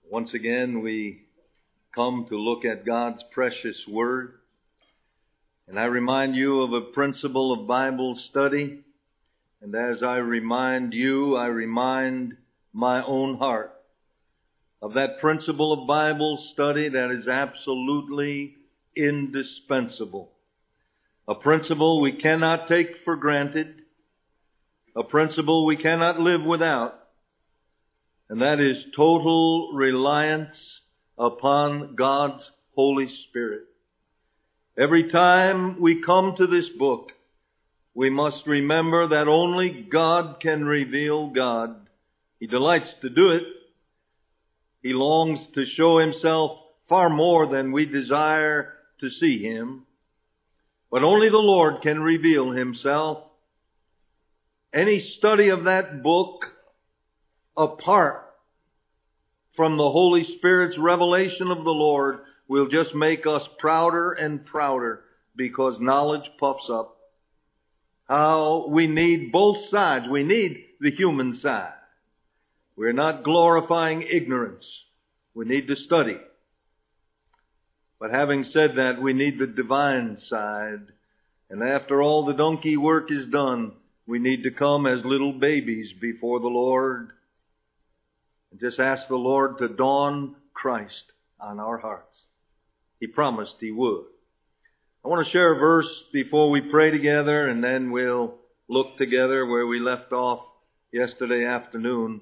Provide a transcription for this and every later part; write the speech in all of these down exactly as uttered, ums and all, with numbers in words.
Once again, we come to look at God's precious Word. And I remind you of a principle of Bible study. And as I remind you, I remind my own heart of that principle of Bible study that is absolutely indispensable. A principle we cannot take for granted. A principle we cannot live without. And that is total reliance upon God's Holy Spirit. Every time we come to this book, we must remember that only God can reveal God. He delights to do it. He longs to show Himself far more than we desire to see Him. But only the Lord can reveal Himself. Any study of that book apart from the Holy Spirit's revelation of the Lord will just make us prouder and prouder because knowledge puffs up. How we need both sides. We need the human side. We're not glorifying ignorance. We need to study. But having said that, we need the divine side. And after all the donkey work is done, we need to come as little babies before the Lord and just ask the Lord to dawn Christ on our hearts. He promised He would. I want to share a verse before we pray together, and then we'll look together where we left off yesterday afternoon.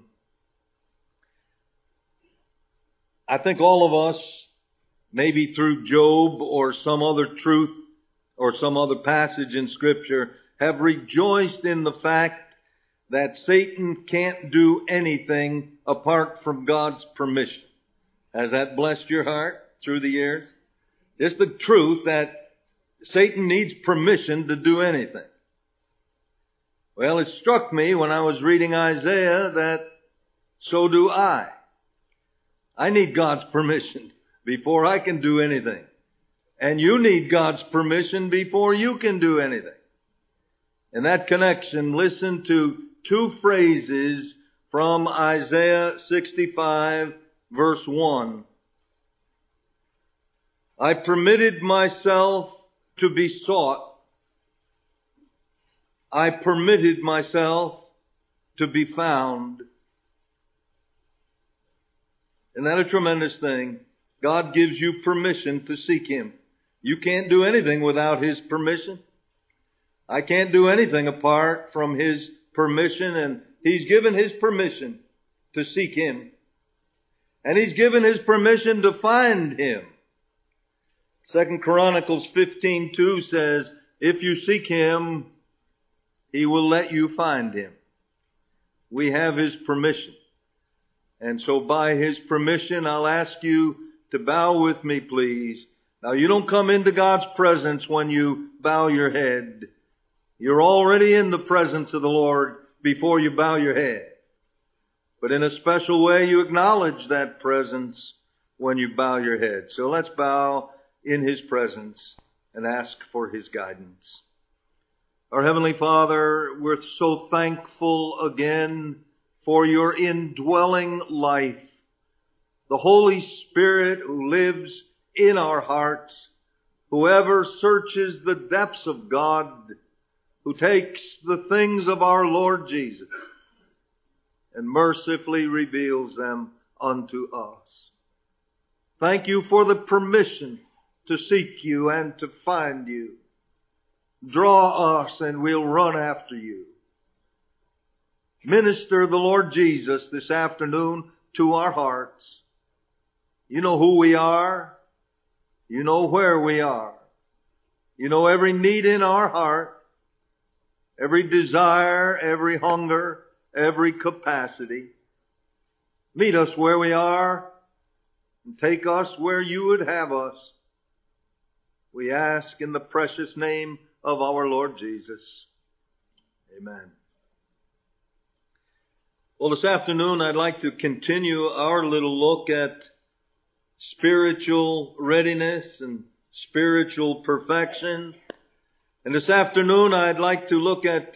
I think all of us, maybe through Job or some other truth or some other passage in Scripture, have rejoiced in the fact that Satan can't do anything apart from God's permission. Has that blessed your heart through the years? It's the truth that Satan needs permission to do anything. Well, it struck me when I was reading Isaiah that so do I. I need God's permission before I can do anything. And you need God's permission before you can do anything. In that connection, listen to two phrases from Isaiah sixty-five, verse one. I permitted myself to be sought. I permitted myself to be found. Isn't that a tremendous thing? God gives you permission to seek Him. You can't do anything without His permission. I can't do anything apart from His permission, and He's given His permission to seek Him. And He's given His permission to find Him. Second Chronicles fifteen two says, if you seek Him, He will let you find Him. We have His permission. And so by His permission, I'll ask you to bow with me, please. Now, you don't come into God's presence when you bow your head. You're already in the presence of the Lord before you bow your head. But in a special way, you acknowledge that presence when you bow your head. So let's bow in His presence and ask for His guidance. Our Heavenly Father, we're so thankful again for Your indwelling life. The Holy Spirit who lives in our hearts, whoever searches the depths of God, who takes the things of our Lord Jesus and mercifully reveals them unto us. Thank You for the permission to seek You and to find You. Draw us and we'll run after You. Minister the Lord Jesus this afternoon to our hearts. You know who we are. You know where we are. You know every need in our heart, every desire, every hunger, every capacity. Meet us where we are and take us where You would have us. We ask in the precious name of our Lord Jesus. Amen. Well, this afternoon I'd like to continue our little look at spiritual readiness and spiritual perfection. And this afternoon I'd like to look at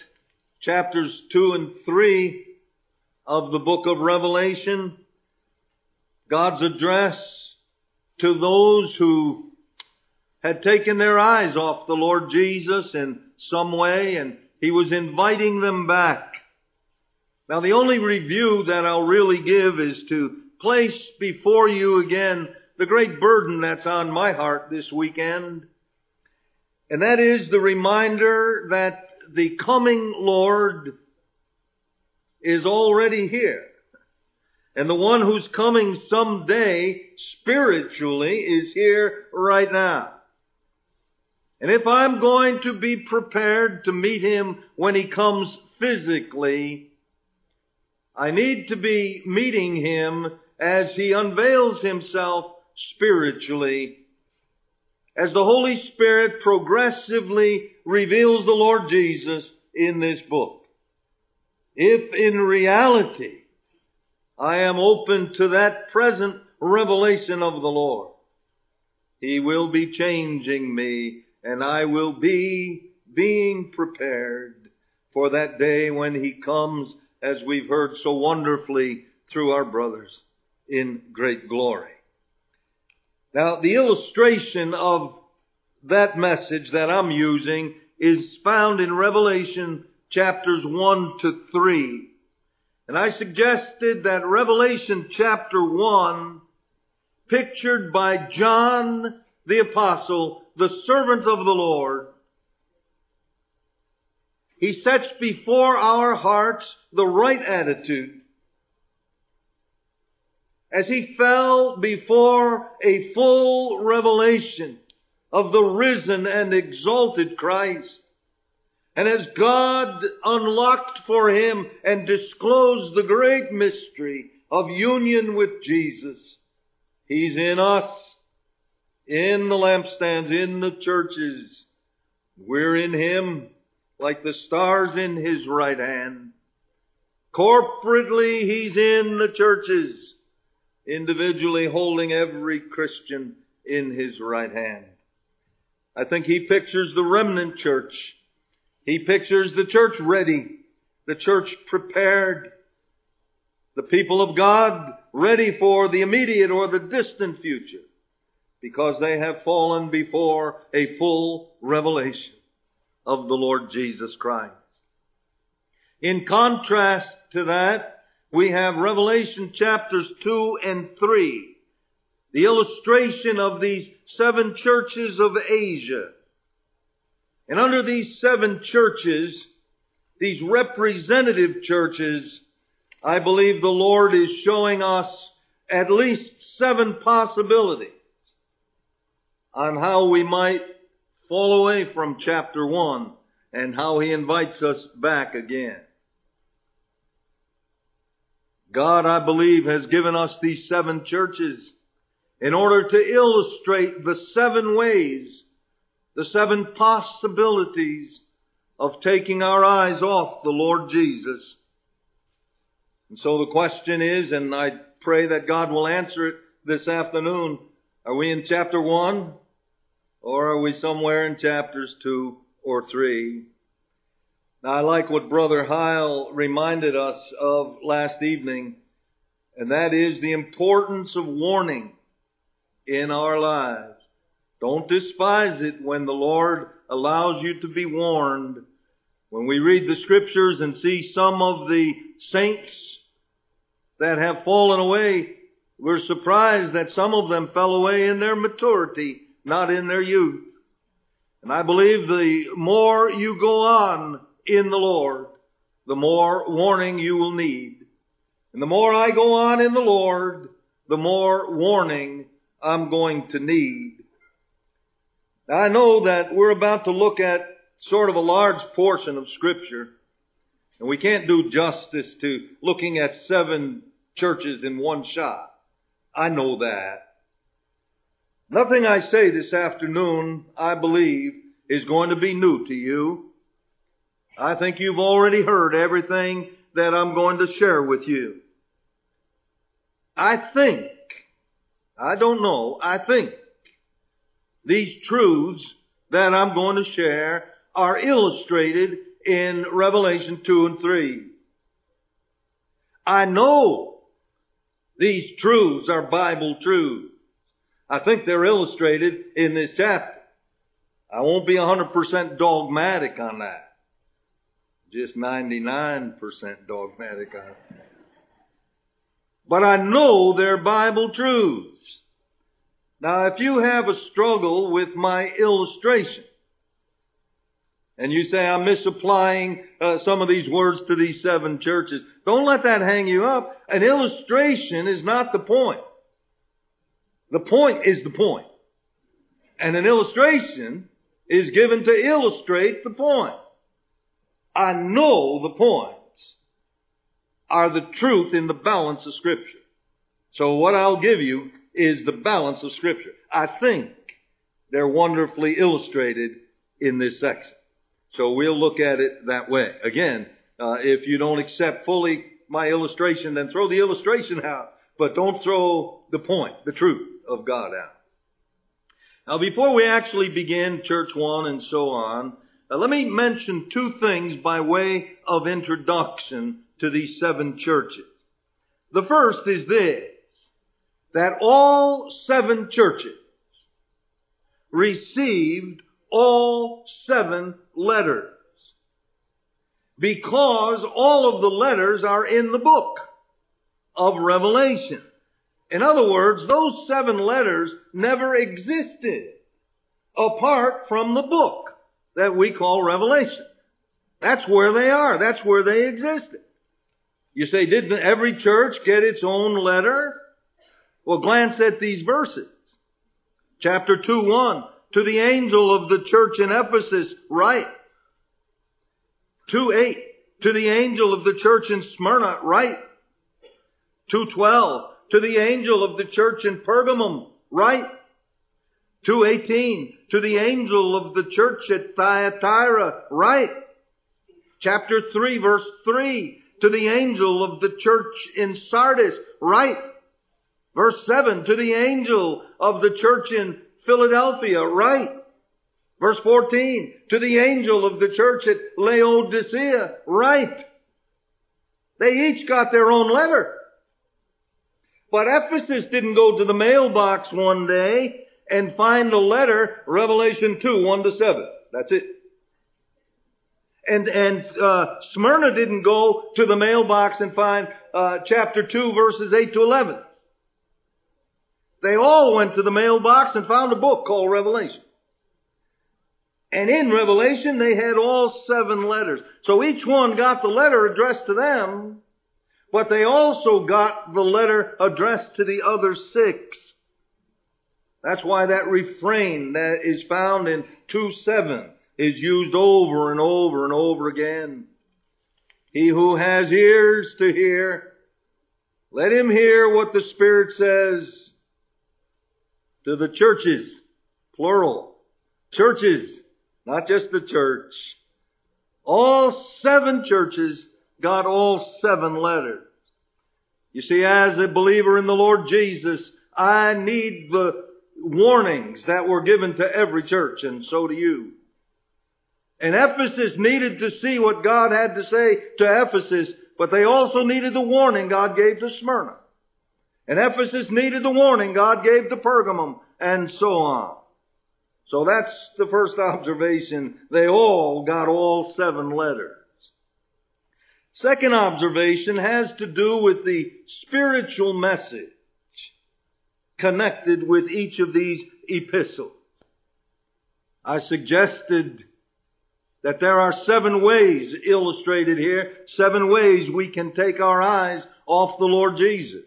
chapters two and three of the book of Revelation. God's address to those who had taken their eyes off the Lord Jesus in some way, and He was inviting them back. Now, the only review that I'll really give is to place before you again the great burden that's on my heart this weekend. And that is the reminder that the coming Lord is already here. And the one who's coming someday spiritually is here right now. And if I'm going to be prepared to meet Him when He comes physically, I need to be meeting Him as He unveils Himself spiritually, as the Holy Spirit progressively reveals the Lord Jesus in this book. If in reality I am open to that present revelation of the Lord, He will be changing me, and I will be being prepared for that day when He comes, as we've heard so wonderfully through our brothers, in great glory. Now, the illustration of that message that I'm using is found in Revelation chapters one to three. And I suggested that Revelation chapter one, pictured by John the Apostle, the servant of the Lord, he sets before our hearts the right attitude as he fell before a full revelation of the risen and exalted Christ. And as God unlocked for him and disclosed the great mystery of union with Jesus, He's in us, in the lampstands, in the churches. We're in Him like the stars in His right hand. Corporately, He's in the churches, individually holding every Christian in His right hand. I think He pictures the remnant church. He pictures the church ready, the church prepared, the people of God ready for the immediate or the distant future, because they have fallen before a full revelation of the Lord Jesus Christ. In contrast to that, we have Revelation chapters two and three, the illustration of these seven churches of Asia. And under these seven churches, these representative churches, I believe the Lord is showing us at least seven possibilities on how we might fall away from chapter one and how He invites us back again. God, I believe, has given us these seven churches in order to illustrate the seven ways, the seven possibilities of taking our eyes off the Lord Jesus. And so the question is, and I pray that God will answer it this afternoon, are we in chapter one? Or are we somewhere in chapters two or three? Now, I like what Brother Heil reminded us of last evening, and that is the importance of warning in our lives. Don't despise it when the Lord allows you to be warned. When we read the Scriptures and see some of the saints that have fallen away, we're surprised that some of them fell away in their maturity, not in their youth. And I believe the more you go on in the Lord, the more warning you will need. And the more I go on in the Lord, the more warning I'm going to need. Now, I know that we're about to look at sort of a large portion of Scripture, and we can't do justice to looking at seven churches in one shot. I know that. Nothing I say this afternoon, I believe, is going to be new to you. I think you've already heard everything that I'm going to share with you. I think, I don't know, I think these truths that I'm going to share are illustrated in Revelation two and three. I know These truths are Bible truths. I think they're illustrated in this chapter. I won't be one hundred percent dogmatic on that. Just ninety-nine percent dogmatic on it. But I know they're Bible truths. Now, if you have a struggle with my illustration, and you say I'm misapplying uh, some of these words to these seven churches, don't let that hang you up. An illustration is not the point. The point is the point. And an illustration is given to illustrate the point. I know the points are the truth in the balance of Scripture. So what I'll give you is the balance of Scripture. I think they're wonderfully illustrated in this section. So we'll look at it that way. Again, uh, if you don't accept fully my illustration, then throw the illustration out. But don't throw the point, the truth of God out. Now, before we actually begin Church One and so on, uh, let me mention two things by way of introduction to these seven churches. The first is this, that all seven churches received all seven letters, because all of the letters are in the book of Revelation. In other words, those seven letters never existed apart from the book that we call Revelation. That's where they are. That's where they existed. You say, didn't every church get its own letter? Well, glance at these verses. Chapter two, one. To the angel of the church in Ephesus, write. two eight. To the angel of the church in Smyrna, write. two twelve. To the angel of the church in Pergamum, write. two eighteen. To the angel of the church at Thyatira, write. Chapter three, verse three. To the angel of the church in Sardis, write. Verse seven. To the angel of the church in Philadelphia, write. Verse fourteen. To the angel of the church at Laodicea, write. They each got their own letter. But Ephesus didn't go to the mailbox one day and find a letter, Revelation two, one to seven. That's it. And, and, uh, Smyrna didn't go to the mailbox and find, uh, chapter two, verses eight to eleven. They all went to the mailbox and found a book called Revelation. And in Revelation, they had all seven letters. So each one got the letter addressed to them, but they also got the letter addressed to the other six. That's why that refrain that is found in two seven is used over and over and over again. He who has ears to hear, let him hear what the Spirit says to the churches, plural. Churches, not just the church. All seven churches got all seven letters. You see, as a believer in the Lord Jesus, I need the warnings that were given to every church, and so do you. And Ephesus needed to see what God had to say to Ephesus, but they also needed the warning God gave to Smyrna. And Ephesus needed the warning God gave to Pergamum, and so on. So that's the first observation. They all got all seven letters. Second observation has to do with the spiritual message connected with each of these epistles. I suggested that there are seven ways illustrated here, seven ways we can take our eyes off the Lord Jesus.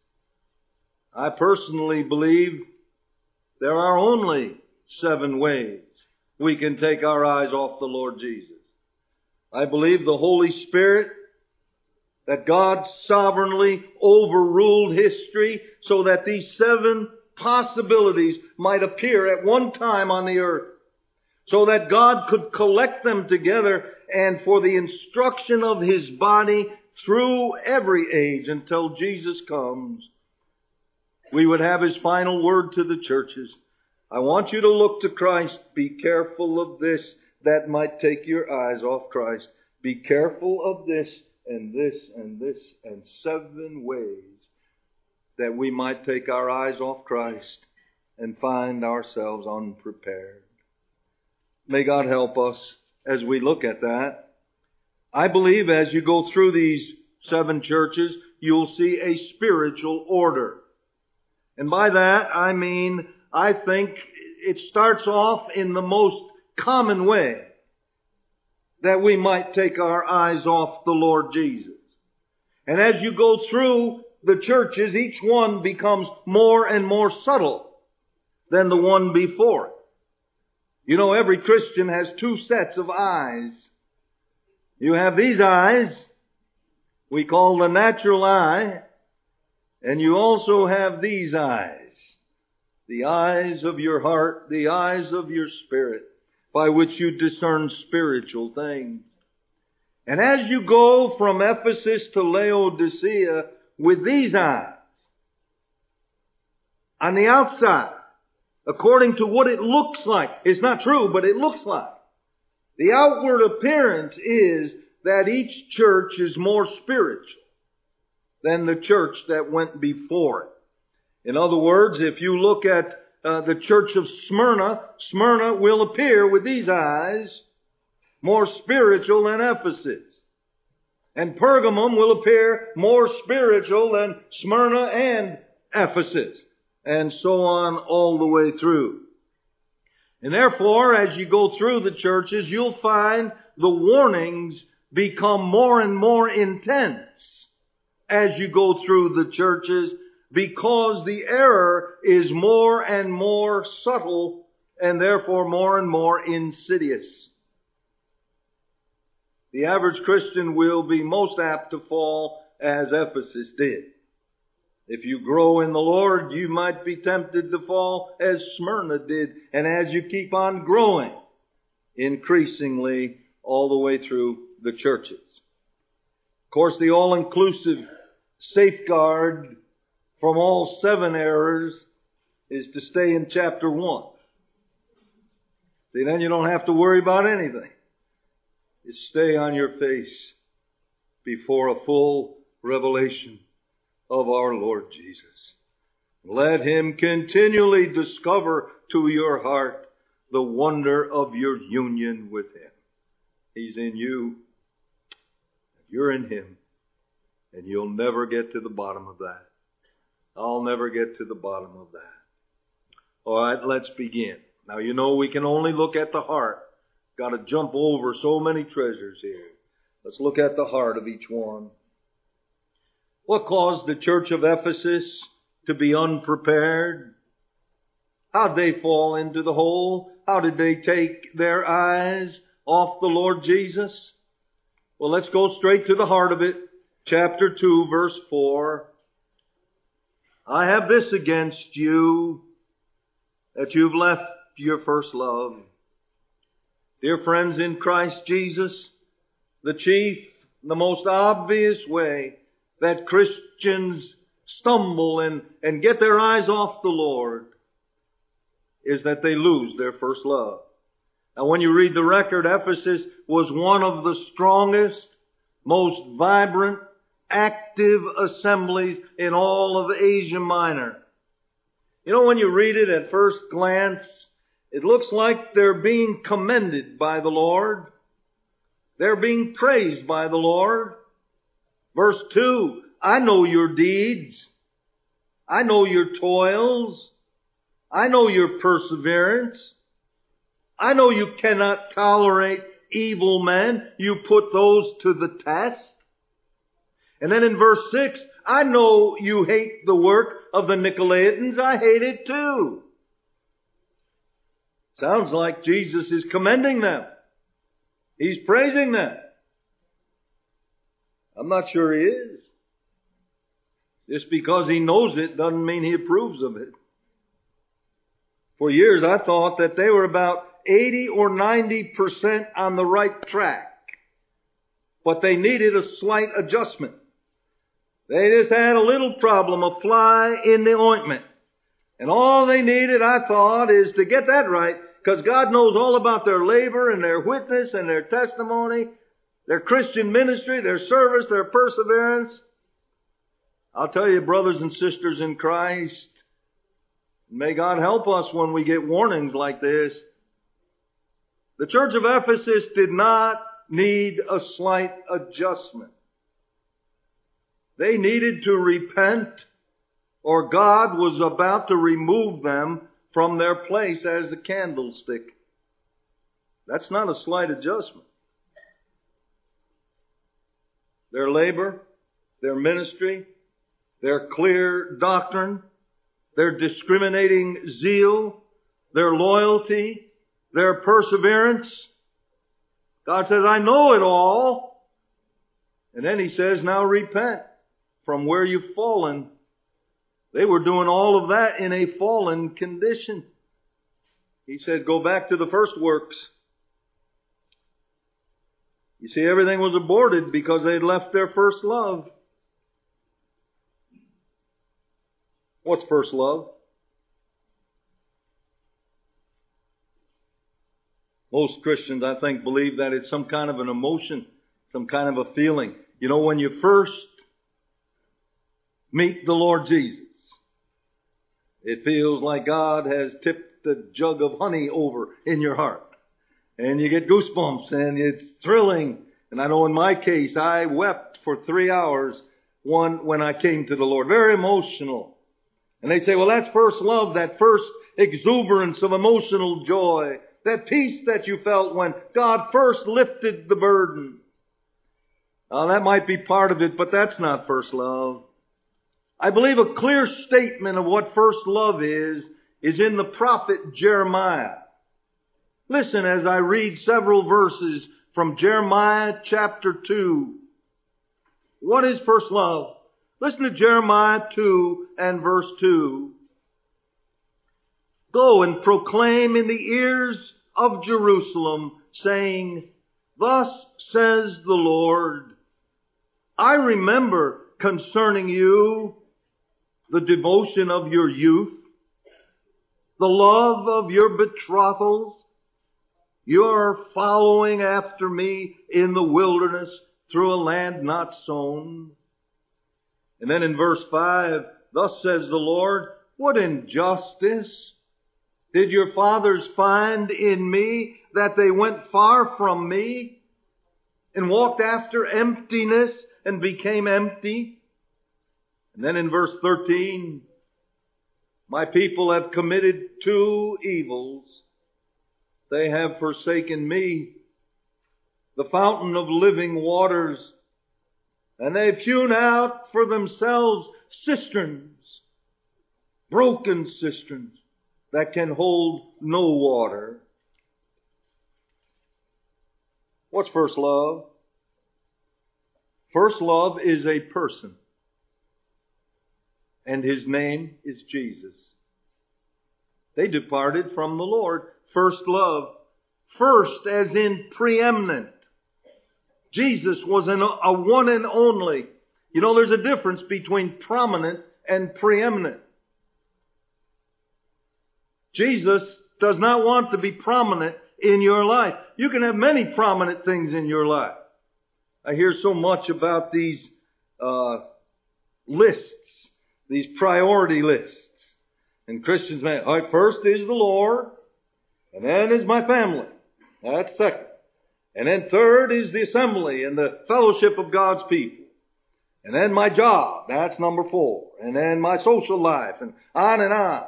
I personally believe there are only seven ways we can take our eyes off the Lord Jesus. I believe the Holy Spirit, that God sovereignly overruled history so that these seven possibilities might appear at one time on the earth, so that God could collect them together and for the instruction of His body through every age until Jesus comes, we would have His final word to the churches. I want you to look to Christ. Be careful of this. That might take your eyes off Christ. Be careful of this and this and this and seven ways that we might take our eyes off Christ and find ourselves unprepared. May God help us as we look at that. I believe as you go through these seven churches, you'll see a spiritual order. And by that, I mean, I think it starts off in the most common way, that we might take our eyes off the Lord Jesus. And as you go through the churches, each one becomes more and more subtle than the one before it. You know, every Christian has two sets of eyes. You have these eyes, we call the natural eye, and you also have these eyes, the eyes of your heart, the eyes of your spirit, by which you discern spiritual things. And as you go from Ephesus to Laodicea with these eyes, on the outside, according to what it looks like, it's not true, but it looks like, the outward appearance is that each church is more spiritual than the church that went before it. In other words, if you look at uh, the church of Smyrna, Smyrna will appear with these eyes more spiritual than Ephesus. And Pergamum will appear more spiritual than Smyrna and Ephesus. And so on all the way through. And therefore, as you go through the churches, you'll find the warnings become more and more intense as you go through the churches, because the error is more and more subtle and therefore more and more insidious. The average Christian will be most apt to fall as Ephesus did. If you grow in the Lord, you might be tempted to fall as Smyrna did. And as you keep on growing, increasingly all the way through the churches. Of course, the all-inclusive safeguard from all seven errors is to stay in chapter one. See, then you don't have to worry about anything. You stay on your face before a full revelation of our Lord Jesus. Let Him continually discover to your heart the wonder of your union with Him. He's in you, you're in Him, and you'll never get to the bottom of that. I'll never get to the bottom of that. All right, let's begin. Now, you know we can only look at the heart. Got to jump over so many treasures here. Let's look at the heart of each one. What caused the church of Ephesus to be unprepared? How did they fall into the hole? How did they take their eyes off the Lord Jesus? Well, let's go straight to the heart of it. Chapter two, verse four. I have this against you, that you've left your first love. Dear friends in Christ Jesus, the chief, the most obvious way that Christians stumble and, and get their eyes off the Lord is that they lose their first love. Now, when you read the record, Ephesus was one of the strongest, most vibrant, active assemblies in all of Asia Minor. You know, when you read it at first glance, it looks like they're being commended by the Lord. They're being praised by the Lord. Verse two, I know your deeds. I know your toils. I know your perseverance. I know you cannot tolerate evil men. You put those to the test. And then in verse six, I know you hate the work of the Nicolaitans. I hate it too. Sounds like Jesus is commending them. He's praising them. I'm not sure He is. Just because He knows it doesn't mean He approves of it. For years I thought that they were about eighty or ninety percent on the right track. But they needed a slight adjustment. They just had a little problem, a fly in the ointment. And all they needed, I thought, is to get that right, because God knows all about their labor and their witness and their testimony, their Christian ministry, their service, their perseverance. I'll tell you, brothers and sisters in Christ, may God help us when we get warnings like this. The church of Ephesus did not need a slight adjustment. They needed to repent, or God was about to remove them from their place as a candlestick. That's not a slight adjustment. Their labor, their ministry, their clear doctrine, their discriminating zeal, their loyalty, their perseverance. God says, I know it all. And then He says, now repent from where you've fallen. They were doing all of that in a fallen condition. He said, go back to the first works. You see, everything was aborted because they had left their first love. What's first love? Most Christians, I think, believe that it's some kind of an emotion, some kind of a feeling. You know, when you first meet the Lord Jesus, it feels like God has tipped a jug of honey over in your heart. And you get goosebumps and it's thrilling. And I know in my case, I wept for three hours one when I came to the Lord. Very emotional. And they say, well, that's first love, that first exuberance of emotional joy, that peace that you felt when God first lifted the burden. Now, that might be part of it, but that's not first love. I believe a clear statement of what first love is, is in the prophet Jeremiah. Listen as I read several verses from Jeremiah chapter two. What is first love? Listen to Jeremiah two and verse two. Go and proclaim in the ears of Jerusalem, saying, thus says the Lord, I remember concerning you the devotion of your youth, the love of your betrothals. You are following after me in the wilderness through a land not sown. And then in verse five, thus says the Lord, what injustice did your fathers find in me, that they went far from me and walked after emptiness and became empty? And then in verse thirteen, my people have committed two evils. They have forsaken me, the fountain of living waters, and they've hewn out for themselves cisterns, broken cisterns that can hold no water. What's first love? First love is a person, and His name is Jesus. They departed from the Lord. First love. First as in preeminent. Jesus was an, a one and only. You know, there's a difference between prominent and preeminent. Jesus does not want to be prominent in your life. You can have many prominent things in your life. I hear so much about these uh, lists, these priority lists. And Christians say, all right, first is the Lord, and then is my family. That's second. And then third is the assembly and the fellowship of God's people. And then my job. That's number four. And then my social life, and on and on.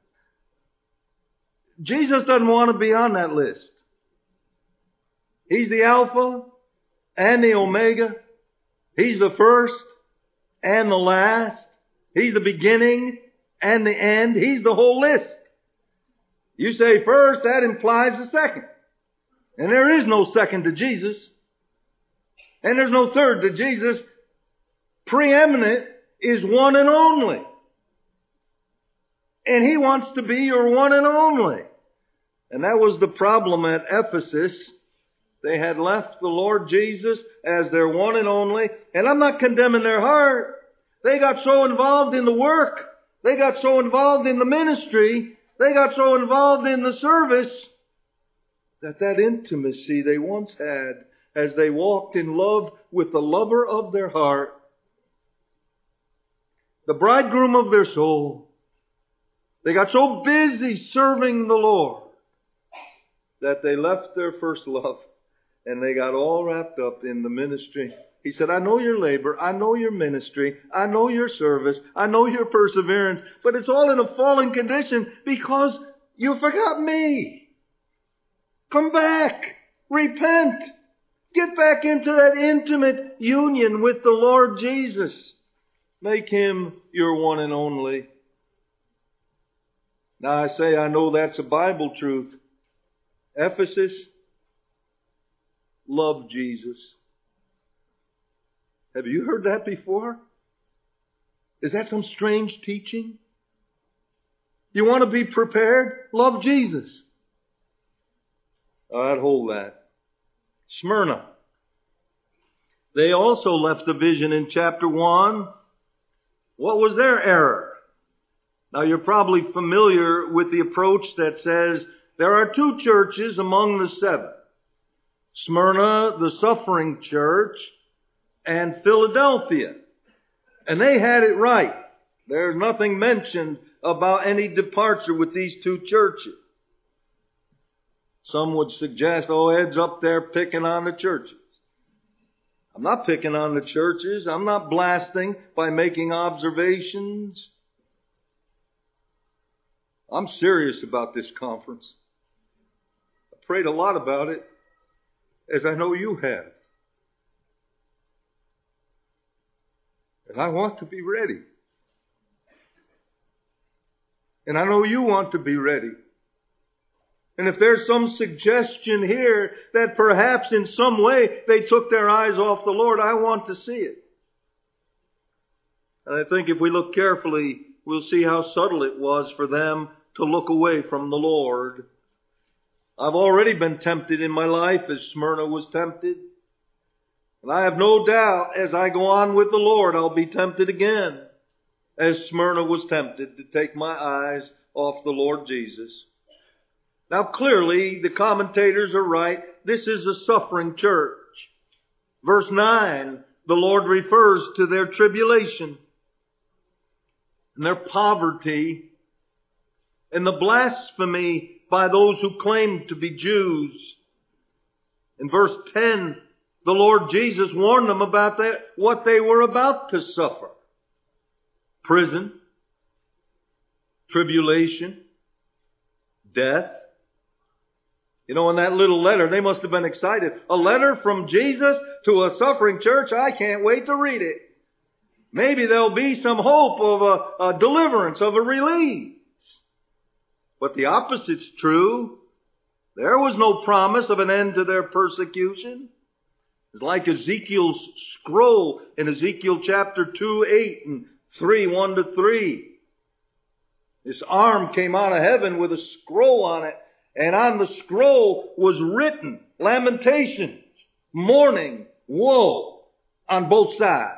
Jesus doesn't want to be on that list. He's the Alpha and the Omega. He's the first and the last. He's the beginning and the end. He's the whole list. You say first, that implies the second. And there is no second to Jesus. And there's no third to Jesus. Preeminent is one and only. And He wants to be your one and only. And that was the problem at Ephesus. They had left the Lord Jesus as their one and only. And I'm not condemning their heart. They got so involved in the work. They got so involved in the ministry. They got so involved in the service that that intimacy they once had as they walked in love with the lover of their heart the bridegroom of their soul. They got so busy serving the Lord that they left their first love and they got all wrapped up in the ministry. He said, I know your labor, I know your ministry, I know your service, I know your perseverance, but it's all in a fallen condition because you forgot me. Come back, repent, get back into that intimate union with the Lord Jesus. Make Him your one and only. Now I say I know that's a Bible truth. Ephesus loved Jesus. Have you heard that before? Is that some strange teaching? You want to be prepared? Love Jesus. I'd hold that. Smyrna. They also left a vision in chapter one. What was their error? Now you're probably familiar with the approach that says there are two churches among the seven. Smyrna, the suffering church, and Philadelphia. And they had it right. There's nothing mentioned about any departure with these two churches. Some would suggest, oh, Ed's up there picking on the churches. I'm not picking on the churches. I'm not blasting by making observations. I'm serious about this conference. I prayed a lot about it, as I know you have. And I want to be ready. And I know you want to be ready. And if there's some suggestion here that perhaps in some way they took their eyes off the Lord, I want to see it. And I think if we look carefully, we'll see how subtle it was for them to look away from the Lord. I've already been tempted in my life as Smyrna was tempted. And I have no doubt as I go on with the Lord, I'll be tempted again, as Smyrna was tempted to take my eyes off the Lord Jesus. Now clearly, the commentators are right. This is a suffering church. Verse nine, the Lord refers to their tribulation and their poverty and the blasphemy by those who claim to be Jews. In verse ten, the Lord Jesus warned them about that, what they were about to suffer. Prison, tribulation, death. You know, in that little letter, they must have been excited. A letter from Jesus to a suffering church, I can't wait to read it. Maybe there'll be some hope of a, a deliverance, of a release. But the opposite's true. There was no promise of an end to their persecution. It's like Ezekiel's scroll in Ezekiel chapter two, eight and three, one to three. This arm came out of heaven with a scroll on it. And on the scroll was written lamentations, mourning, woe on both sides.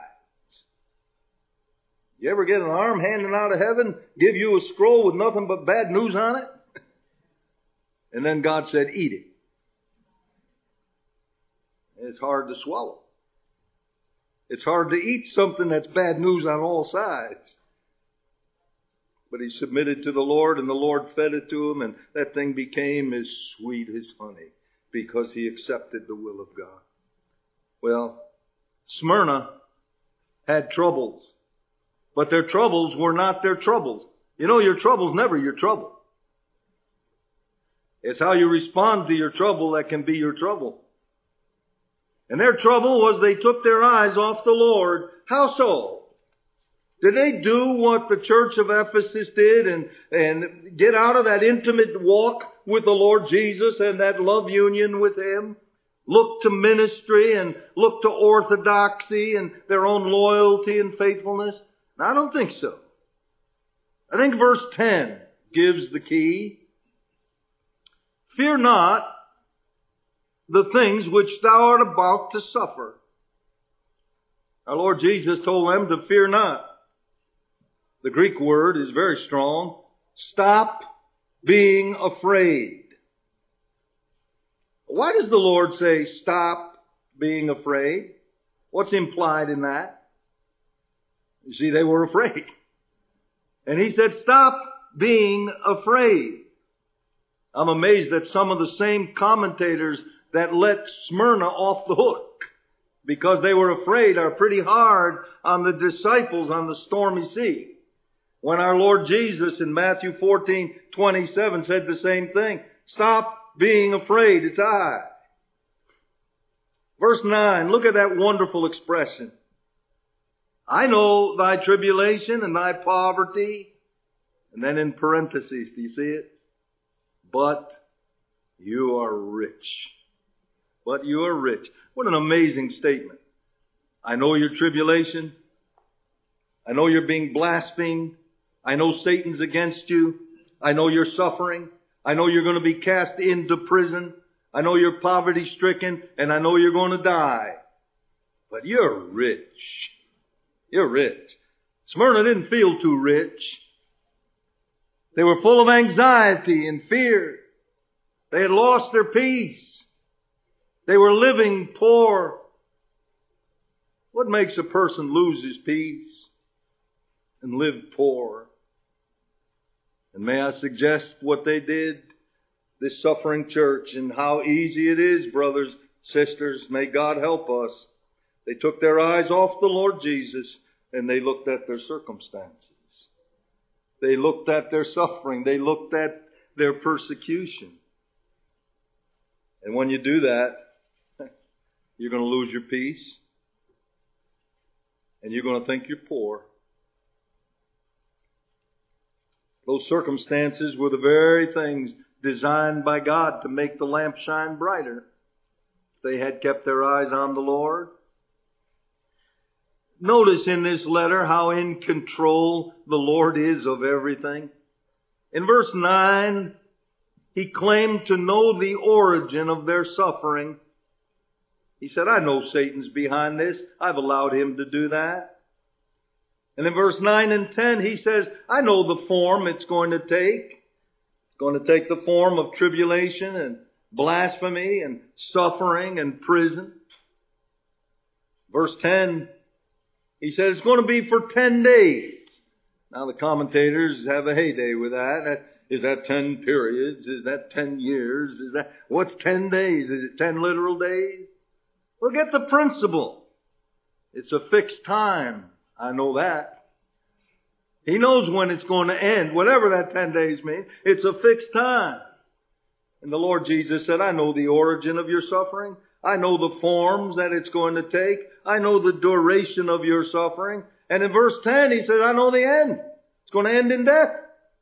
You ever get an arm handed out of heaven, give you a scroll with nothing but bad news on it? And then God said, eat it. It's hard to swallow. It's hard to eat something that's bad news on all sides. But he submitted to the Lord, and the Lord fed it to him, and that thing became as sweet as honey because he accepted the will of God. Well, Smyrna had troubles, but their troubles were not their troubles. You know, your trouble's never your trouble. It's how you respond to your trouble that can be your trouble. And their trouble was they took their eyes off the Lord. How so? Did they do what the church of Ephesus did and, and get out of that intimate walk with the Lord Jesus and that love union with Him? Look to ministry and look to orthodoxy and their own loyalty and faithfulness? No, I don't think so. I think verse ten gives the key. Fear not the things which thou art about to suffer. Our Lord Jesus told them to fear not. The Greek word is very strong. Stop being afraid. Why does the Lord say stop being afraid? What's implied in that? You see, they were afraid. And he said, stop being afraid. I'm amazed that some of the same commentators that let Smyrna off the hook because they were afraid are pretty hard on the disciples on the stormy sea. When our Lord Jesus in Matthew fourteen twenty-seven said the same thing. Stop being afraid. It's I. Verse nine, look at that wonderful expression. I know thy tribulation and thy poverty. And then in parentheses, do you see it? But you are rich. But you are rich. What an amazing statement. I know your tribulation. I know you're being blasphemed. I know Satan's against you. I know you're suffering. I know you're going to be cast into prison. I know you're poverty stricken. And I know you're going to die. But you're rich. You're rich. Smyrna didn't feel too rich. They were full of anxiety and fear. They had lost their peace. They were living poor. What makes a person lose his peace and live poor? And may I suggest what they did, this suffering church, and how easy it is, brothers, sisters, may God help us. They took their eyes off the Lord Jesus and they looked at their circumstances. They looked at their suffering. They looked at their persecution. And when you do that, you're going to lose your peace. And you're going to think you're poor. Those circumstances were the very things designed by God to make the lamp shine brighter. They had kept their eyes on the Lord. Notice in this letter how in control the Lord is of everything. In verse nine, he claimed to know the origin of their suffering. He said, I know Satan's behind this. I've allowed him to do that. And in verse nine and ten, he says, I know the form it's going to take. It's going to take the form of tribulation and blasphemy and suffering and prison. Verse ten, he says it's going to be for ten days. Now the commentators have a heyday with that. that. Is that ten periods? Is that ten years? Is that, what's ten days? Is it ten literal days? Well, get the principle. It's a fixed time. I know that. He knows when it's going to end. Whatever that ten days means, it's a fixed time. And the Lord Jesus said, I know the origin of your suffering. I know the forms that it's going to take. I know the duration of your suffering. And in verse ten, he says, I know the end. It's going to end in death.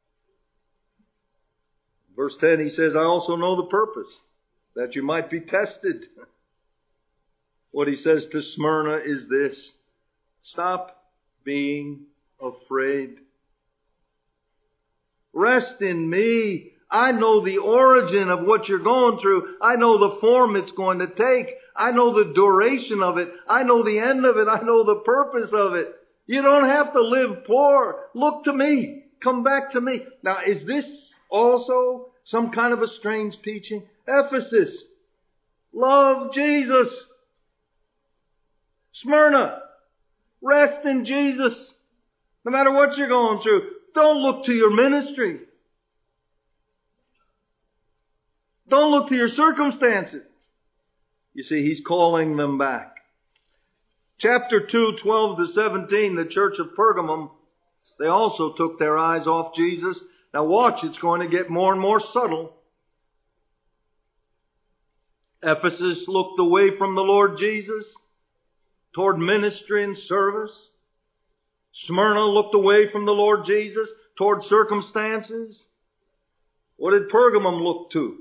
Verse ten, he says, I also know the purpose, that you might be tested. What he says to Smyrna is this: stop being afraid. Rest in me. I know the origin of what you're going through. I know the form it's going to take. I know the duration of it. I know the end of it. I know the purpose of it. You don't have to live poor. Look to me. Come back to me. Now, is this also some kind of a strange teaching? Ephesus, love Jesus. Smyrna, rest in Jesus. No matter what you're going through, don't look to your ministry. Don't look to your circumstances. You see, he's calling them back. Chapter two, twelve to seventeen, the church of Pergamum, they also took their eyes off Jesus. Now watch, it's going to get more and more subtle. Ephesus looked away from the Lord Jesus toward ministry and service. Smyrna looked away from the Lord Jesus toward circumstances. What did Pergamum look to?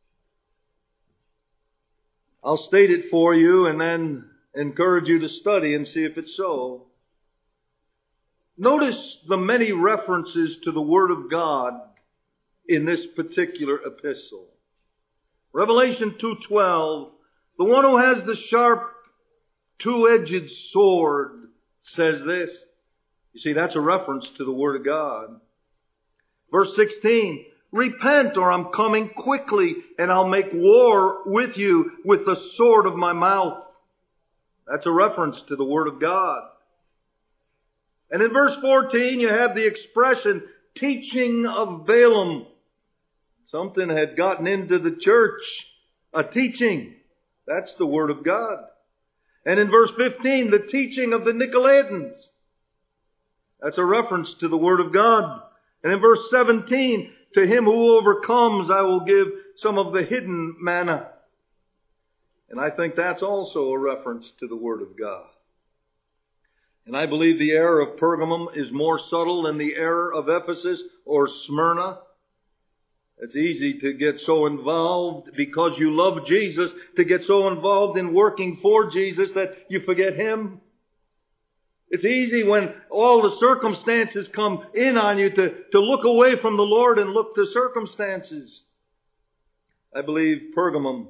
I'll state it for you and then encourage you to study and see if it's so. Notice the many references to the Word of God in this particular epistle. Revelation two twelve, the one who has the sharp two-edged sword says this. You see, that's a reference to the Word of God. Verse sixteen, repent or I'm coming quickly and I'll make war with you with the sword of my mouth. That's a reference to the Word of God. And in verse fourteen, you have the expression, teaching of Balaam. Something had gotten into the church. A teaching. That's the Word of God. And in verse fifteen, the teaching of the Nicolaitans. That's a reference to the Word of God. And in verse seventeen, to him who overcomes, I will give some of the hidden manna. And I think that's also a reference to the Word of God. And I believe the error of Pergamum is more subtle than the error of Ephesus or Smyrna. It's easy to get so involved because you love Jesus, to get so involved in working for Jesus that you forget Him. It's easy when all the circumstances come in on you to, to look away from the Lord and look to circumstances. I believe Pergamum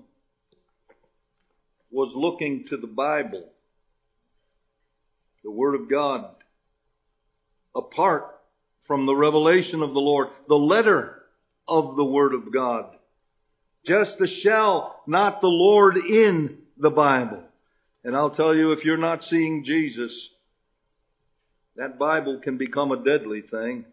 was looking to the Bible, the Word of God, apart from the revelation of the Lord, the letter of the Word of God. Just the shell, not the Lord in the Bible. And I'll tell you, if you're not seeing Jesus, that Bible can become a deadly thing.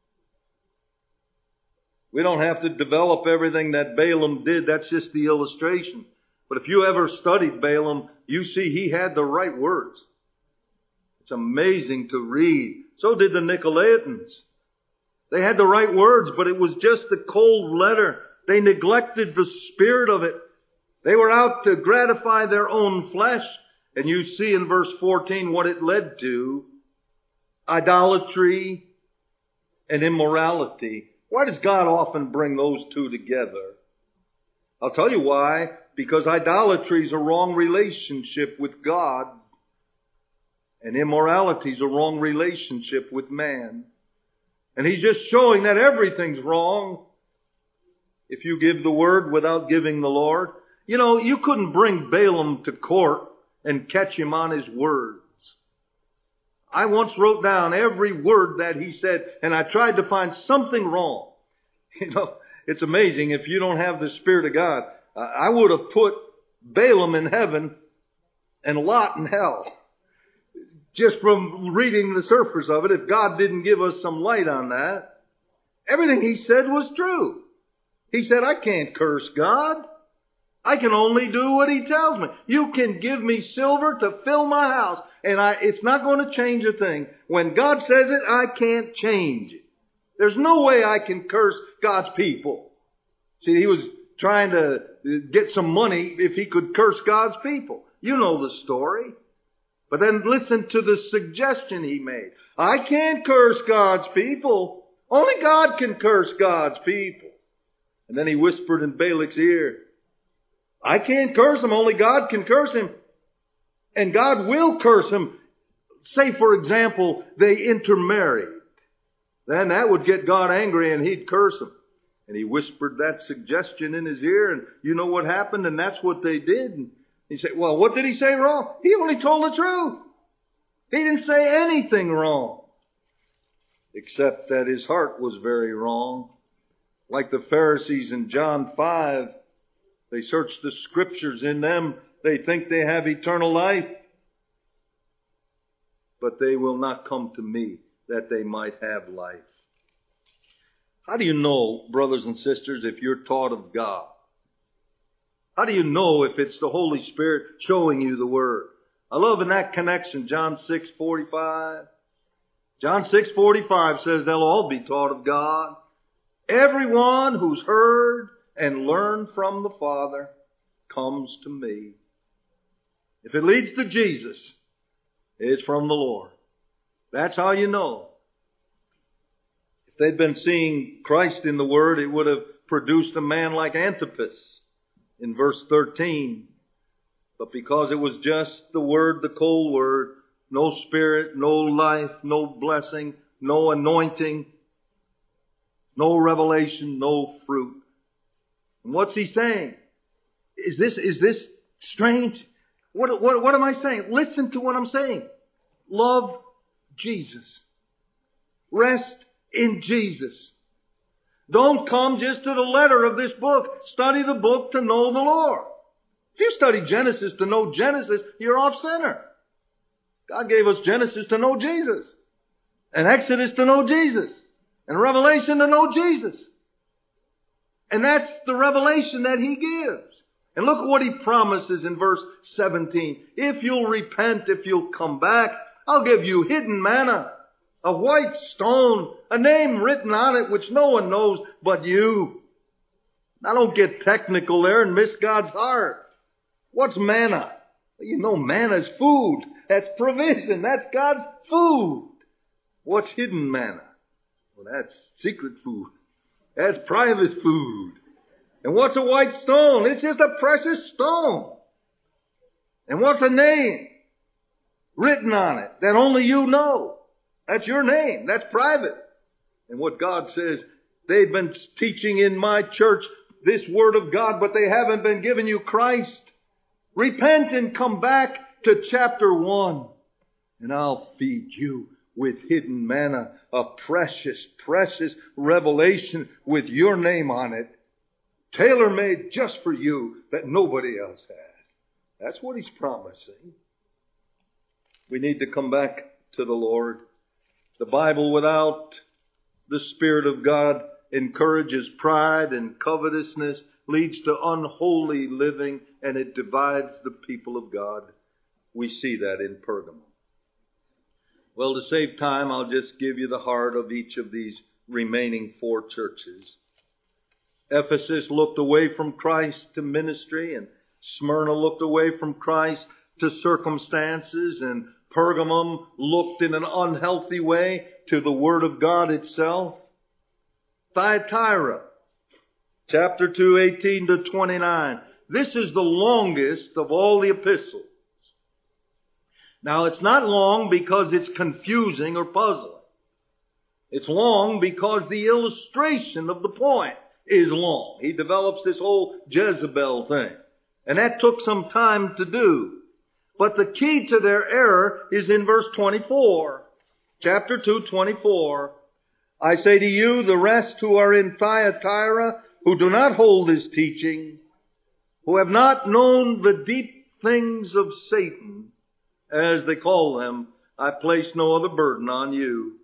We don't have to develop everything that Balaam did. That's just the illustration. But if you ever studied Balaam, you see he had the right words. It's amazing to read. So did the Nicolaitans. They had the right words, but it was just a cold letter. They neglected the spirit of it. They were out to gratify their own flesh. And you see in verse fourteen what it led to. Idolatry and immorality. Why does God often bring those two together? I'll tell you why. Because idolatry is a wrong relationship with God. And immorality is a wrong relationship with man. And He's just showing that everything's wrong if you give the Word without giving the Lord. You know, you couldn't bring Balaam to court and catch him on his words. I once wrote down every word that he said, and I tried to find something wrong. You know, it's amazing if you don't have the Spirit of God. I would have put Balaam in heaven and Lot in hell. Just from reading the surface of it, if God didn't give us some light on that. Everything he said was true. He said, I can't curse God. I can only do what He tells me. You can give me silver to fill my house, and I, it's not going to change a thing. When God says it, I can't change it. There's no way I can curse God's people. See, he was trying to get some money if he could curse God's people. You know the story. But then listen to the suggestion he made. I can't curse God's people. Only God can curse God's people. And then he whispered in Balak's ear, I can't curse him. Only God can curse him. And God will curse him. Say, for example, they intermarried. Then that would get God angry and He'd curse him. And he whispered that suggestion in his ear, and you know what happened, and that's what they did. And he said, well, what did he say wrong? He only told the truth. He didn't say anything wrong. Except that his heart was very wrong. Like the Pharisees in John five, they search the Scriptures. In them they think they have eternal life. But they will not come to me that they might have life. How do you know, brothers and sisters, if you're taught of God? How do you know if it's the Holy Spirit showing you the Word? I love in that connection, John six forty-five. John six forty-five says they'll all be taught of God. Everyone who's heard and learned from the Father comes to me. If it leads to Jesus, it's from the Lord. That's how you know. If they'd been seeing Christ in the Word, it would have produced a man like Antipas in verse thirteen. But because it was just the Word, the cold Word, no Spirit, no life, no blessing, no anointing, no revelation, no fruit. And what's he saying? Is this, is this strange? What, what, what am I saying? Listen to what I'm saying. Love Jesus. Rest in Jesus. Don't come just to the letter of this book. Study the book to know the Lord. If you study Genesis to know Genesis, you're off center. God gave us Genesis to know Jesus. And Exodus to know Jesus. And Revelation to know Jesus. And that's the revelation that He gives. And look at what He promises in verse seventeen. If you'll repent, if you'll come back, I'll give you hidden manna, a white stone, a name written on it which no one knows but you. Now don't get technical there and miss God's heart. What's manna? You know manna's food. That's provision. That's God's food. What's hidden manna? Well, that's secret food. That's private food. And what's a white stone? It's just a precious stone. And what's a name written on it that only you know? That's your name. That's private. And what God says, they've been teaching in my church this Word of God, but they haven't been giving you Christ. Repent and come back to chapter one, and I'll feed you with hidden manna, a precious, precious revelation with your name on it, tailor-made just for you that nobody else has. That's what He's promising. We need to come back to the Lord. The Bible without the Spirit of God encourages pride and covetousness, leads to unholy living, and it divides the people of God. We see that in Pergamum. Well, to save time, I'll just give you the heart of each of these remaining four churches. Ephesus looked away from Christ to ministry, and Smyrna looked away from Christ to circumstances, and Pergamum looked in an unhealthy way to the Word of God itself. Thyatira, chapter two, eighteen to twenty-nine. This is the longest of all the epistles. Now, it's not long because it's confusing or puzzling. It's long because the illustration of the point is long. He develops this whole Jezebel thing. And that took some time to do. But the key to their error is in verse twenty-four. Chapter two, twenty-four. I say to you, the rest who are in Thyatira, who do not hold His teaching, who have not known the deep things of Satan, as they call them, I place no other burden on you.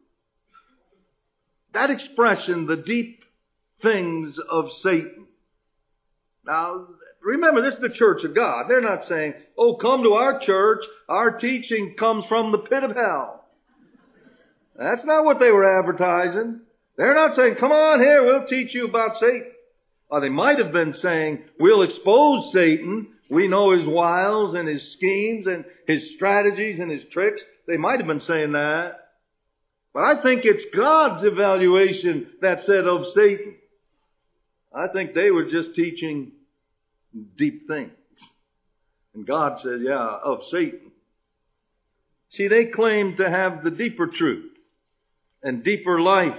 That expression, the deep things of Satan. Now, remember, this is the church of God. They're not saying, oh, come to our church. Our teaching comes from the pit of hell. That's not what they were advertising. They're not saying, come on here, we'll teach you about Satan. Or they might have been saying, we'll expose Satan. We know his wiles and his schemes and his strategies and his tricks. They might have been saying that. But I think it's God's evaluation that said of Satan. I think they were just teaching deep things. And God says, yeah, of Satan. See, they claim to have the deeper truth and deeper life.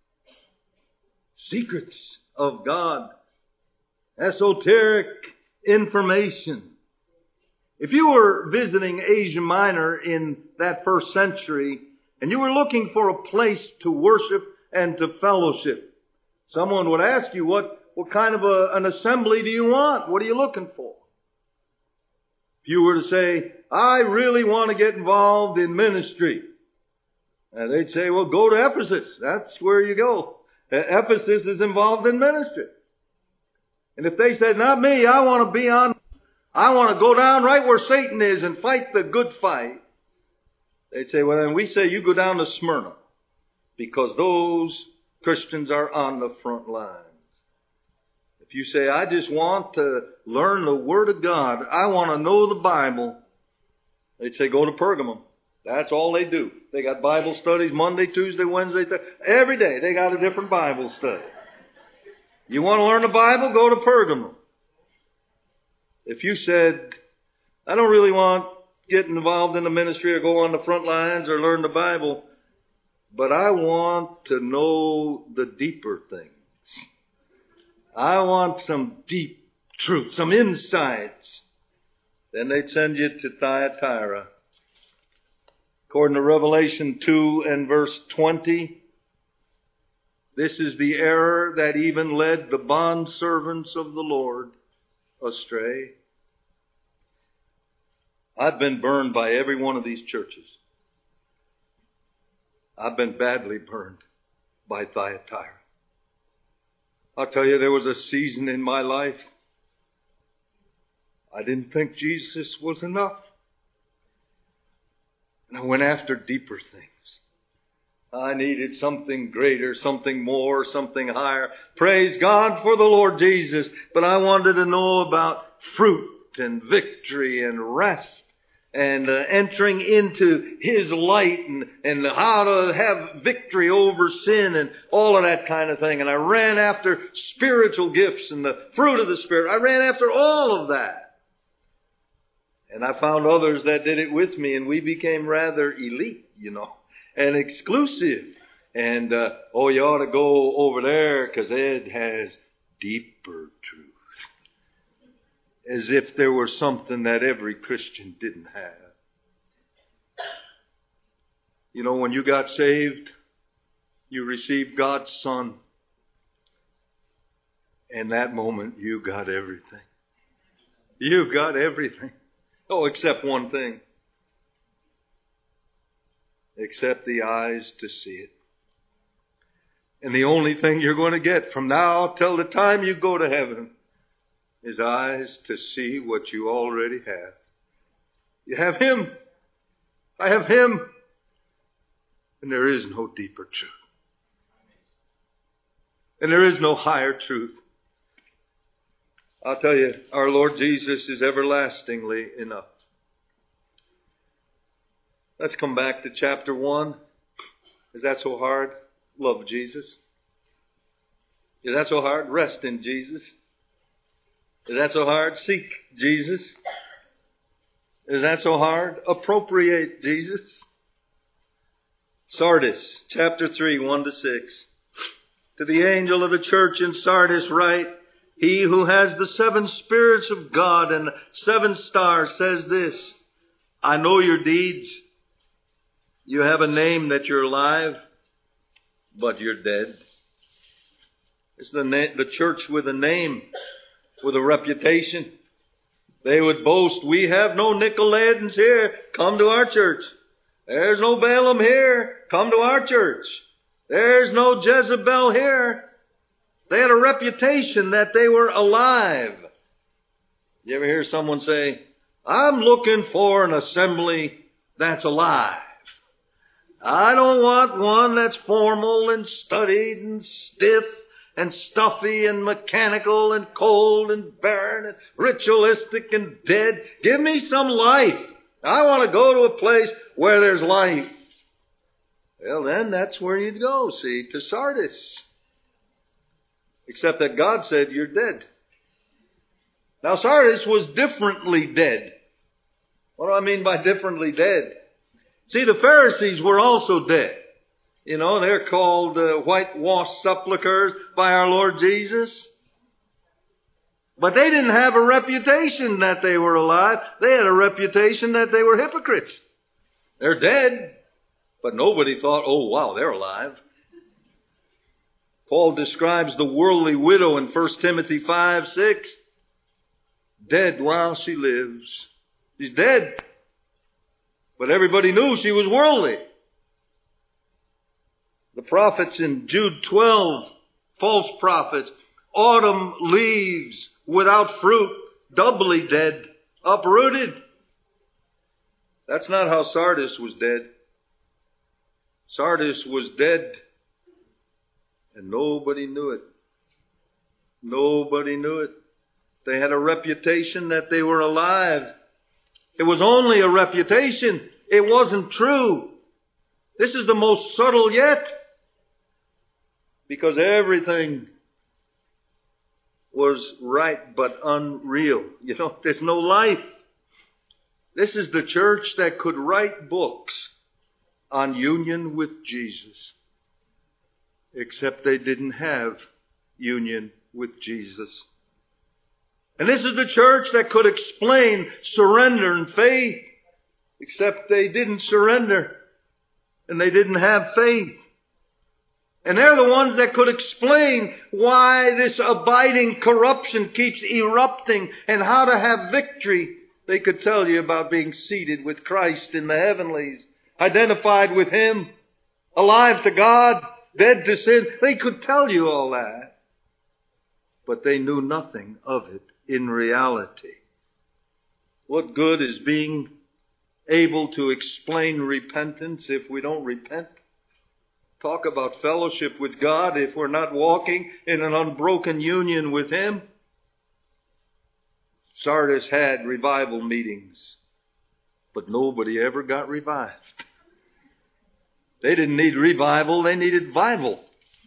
Secrets of God. Esoteric information. If you were visiting Asia Minor in that first century and you were looking for a place to worship and to fellowship, someone would ask you, what, what kind of a, an assembly do you want? What are you looking for? If you were to say, I really want to get involved in ministry, and they'd say, well, go to Ephesus. That's where you go. Ephesus is involved in ministry. And if they said, not me, I want to be on, I want to go down right where Satan is and fight the good fight, they'd say, well, then we say you go down to Smyrna, because those Christians are on the front lines. If you say, I just want to learn the Word of God, I want to know the Bible, they'd say, go to Pergamum. That's all they do. They got Bible studies Monday, Tuesday, Wednesday, Thursday. Every day they got a different Bible study. You want to learn the Bible? Go to Pergamum. If you said, I don't really want to get involved in the ministry or go on the front lines or learn the Bible, but I want to know the deeper things. I want some deep truth, some insights. Then they'd send you to Thyatira. According to Revelation two and verse twenty, this is the error that even led the bondservants of the Lord astray. I've been burned by every one of these churches. I've been badly burned by Thyatira. I'll tell you, there was a season in my life I didn't think Jesus was enough. And I went after deeper things. I needed something greater, something more, something higher. Praise God for the Lord Jesus. But I wanted to know about fruit and victory and rest and uh, entering into His light and, and how to have victory over sin and all of that kind of thing. And I ran after spiritual gifts and the fruit of the Spirit. I ran after all of that. And I found others that did it with me, and we became rather elite, you know, and exclusive. And, uh, oh, you ought to go over there because Ed has deeper truth. As if there were something that every Christian didn't have. You know, when you got saved, you received God's Son. In that moment, you got everything. You got everything. Oh, except one thing. Except the eyes to see it. And the only thing you're going to get from now till the time you go to heaven is eyes to see what you already have. You have Him. I have Him. And there is no deeper truth. And there is no higher truth. I'll tell you, our Lord Jesus is everlastingly enough. Let's come back to chapter one. Is that so hard? Love Jesus. Is that so hard? Rest in Jesus. Is that so hard? Seek Jesus. Is that so hard? Appropriate Jesus. Sardis, chapter three, one to six. To the angel of the church in Sardis write, He who has the seven spirits of God and seven stars says this, I know your deeds. You have a name that you're alive, but you're dead. It's the, na- the church with a name, with a reputation. They would boast, we have no Nicolaitans here. Come to our church. There's no Balaam here. Come to our church. There's no Jezebel here. They had a reputation that they were alive. You ever hear someone say, I'm looking for an assembly that's alive. I don't want one that's formal and studied and stiff and stuffy and mechanical and cold and barren and ritualistic and dead. Give me some life. I want to go to a place where there's life. Well, then that's where you'd go, see, to Sardis. Except that God said, you're dead. Now, Sardis was differently dead. What do I mean by differently dead? See, the Pharisees were also dead. You know, they're called uh, whitewashed sepulchres by our Lord Jesus. But they didn't have a reputation that they were alive. They had a reputation that they were hypocrites. They're dead, but nobody thought, oh, wow, they're alive. Paul describes the worldly widow in First Timothy five, six. Dead while she lives. She's dead. But everybody knew she was worldly. The prophets in Jude twelve, false prophets, autumn leaves without fruit, doubly dead, uprooted. That's not how Sardis was dead. Sardis was dead, and nobody knew it. Nobody knew it. They had a reputation that they were alive. It was only a reputation. It wasn't true. This is the most subtle yet. Because everything was right but unreal. You know, there's no life. This is the church that could write books on union with Jesus. Except they didn't have union with Jesus. And this is the church that could explain surrender and faith. Except they didn't surrender. And they didn't have faith. And they're the ones that could explain why this abiding corruption keeps erupting and how to have victory. They could tell you about being seated with Christ in the heavenlies, identified with Him. alive to God, dead to sin. They could tell you all that. But they knew nothing of it in reality. What good is being able to explain repentance if we don't repent? Talk about fellowship with God if we're not walking in an unbroken union with Him? Sardis had revival meetings, but nobody ever got revived. They didn't need revival, they needed vival.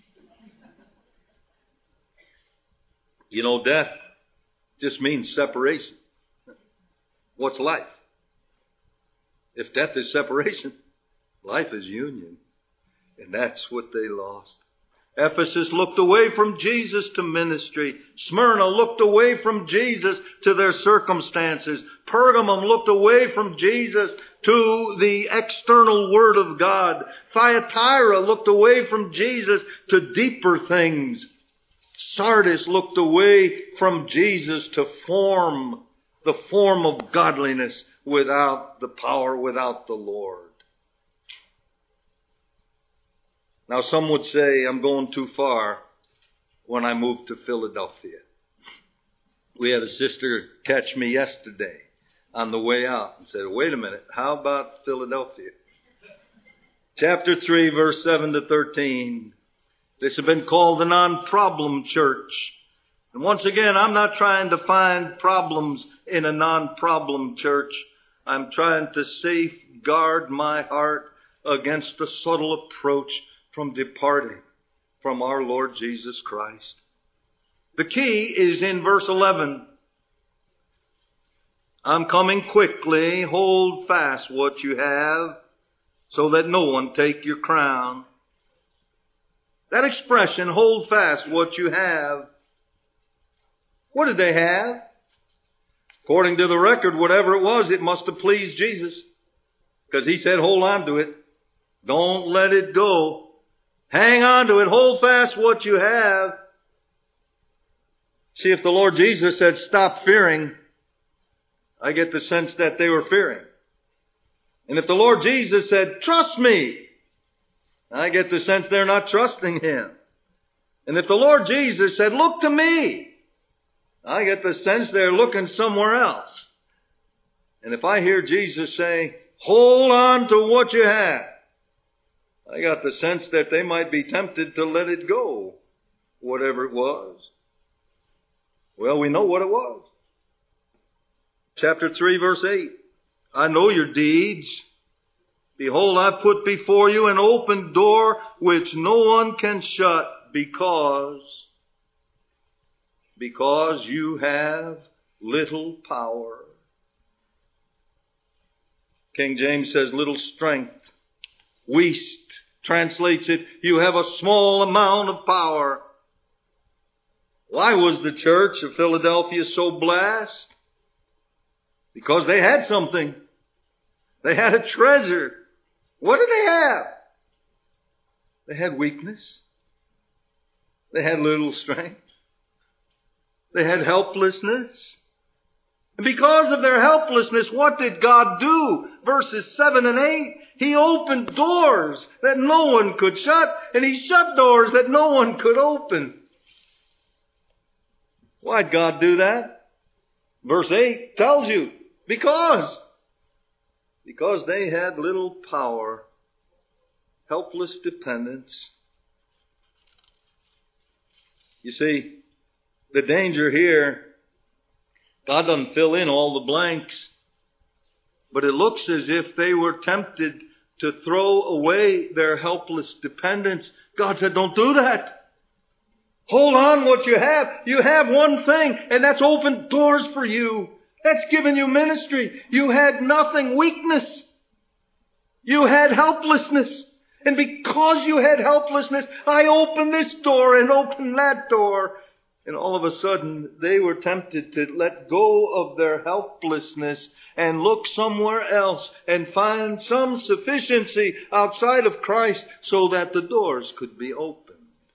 You know, death just means separation. What's life? If death is separation, life is union. And that's what they lost. Ephesus looked away from Jesus to ministry. Smyrna looked away from Jesus to their circumstances. Pergamum looked away from Jesus to the external Word of God. Thyatira looked away from Jesus to deeper things. Sardis looked away from Jesus to form, the form of godliness without the power, without the Lord. Now some would say I'm going too far when I moved to Philadelphia. We had a sister catch me yesterday on the way out and said, wait a minute, how about Philadelphia? Chapter three, verse seven to thirteen. This has been called the non-problem church. And once again, I'm not trying to find problems in a non-problem church. I'm trying to safeguard my heart against the subtle approach from departing from our Lord Jesus Christ. The key is in verse eleven. I'm coming quickly. Hold fast what you have, so that no one take your crown. That expression, hold fast what you have. What did they have? According to the record, whatever it was, it must have pleased Jesus. Because He said, hold on to it. Don't let it go. Hang on to it. Hold fast what you have. See, if the Lord Jesus said, stop fearing, I get the sense that they were fearing. And if the Lord Jesus said, trust me, I get the sense they're not trusting Him. And if the Lord Jesus said, look to me, I get the sense they're looking somewhere else. And if I hear Jesus say, hold on to what you have, I got the sense that they might be tempted to let it go, whatever it was. Well, we know what it was. Chapter three, verse eight. I know your deeds. Behold, I put before you an open door which no one can shut, because, because you have little power. King James says little strength. Weast translates it, you have a small amount of power. Why was the church of Philadelphia so blessed? Because they had something. They had a treasure. What did they have? They had weakness. They had little strength. They had helplessness. And because of their helplessness, what did God do? Verses seven and eight. He opened doors that no one could shut, and He shut doors that no one could open. Why'd God do that? Verse eight tells you, because. Because they had little power, helpless dependence. You see, the danger here, God doesn't fill in all the blanks, but it looks as if they were tempted to throw away their helpless dependence. God said, don't do that. Hold on what you have. You have one thing, and that's opened doors for you. That's given you ministry. You had nothing, weakness. You had helplessness. And because you had helplessness, I opened this door and opened that door. And all of a sudden, they were tempted to let go of their helplessness and look somewhere else and find some sufficiency outside of Christ so that the doors could be opened.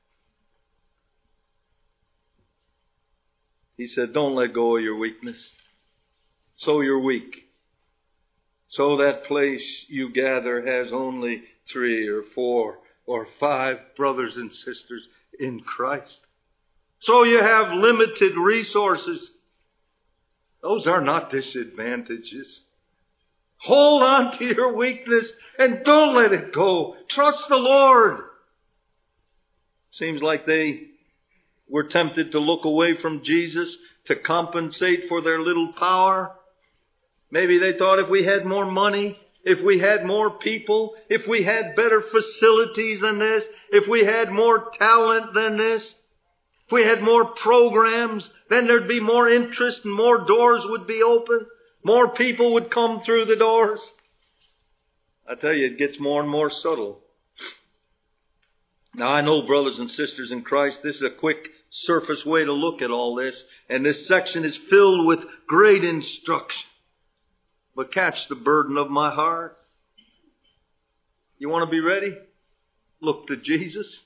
He said, don't let go of your weakness. So you're weak. So that place you gather has only three or four or five brothers and sisters in Christ. So you have limited resources. Those are not disadvantages. Hold on to your weakness and don't let it go. Trust the Lord. Seems like they were tempted to look away from Jesus to compensate for their little power. Maybe they thought if we had more money, if we had more people, if we had better facilities than this, if we had more talent than this, if we had more programs, then there'd be more interest and more doors would be open. More people would come through the doors. I tell you, it gets more and more subtle. Now I know, brothers and sisters in Christ, this is a quick surface way to look at all this. And this section is filled with great instruction. But catch the burden of my heart. You want to be ready? Look to Jesus.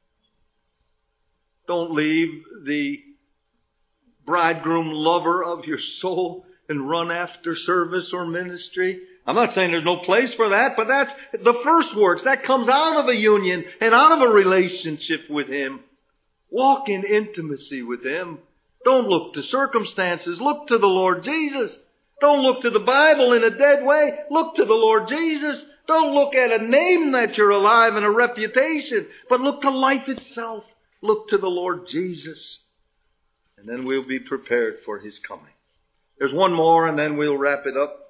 Don't leave the bridegroom lover of your soul and run after service or ministry. I'm not saying there's no place for that, but that's the first works. That comes out of a union and out of a relationship with Him. Walk in intimacy with Him. Don't look to circumstances. Look to the Lord Jesus. Don't look to the Bible in a dead way. Look to the Lord Jesus. Don't look at a name that you're alive and a reputation, but look to life itself. Look to the Lord Jesus. And then we'll be prepared for His coming. There's one more and then we'll wrap it up.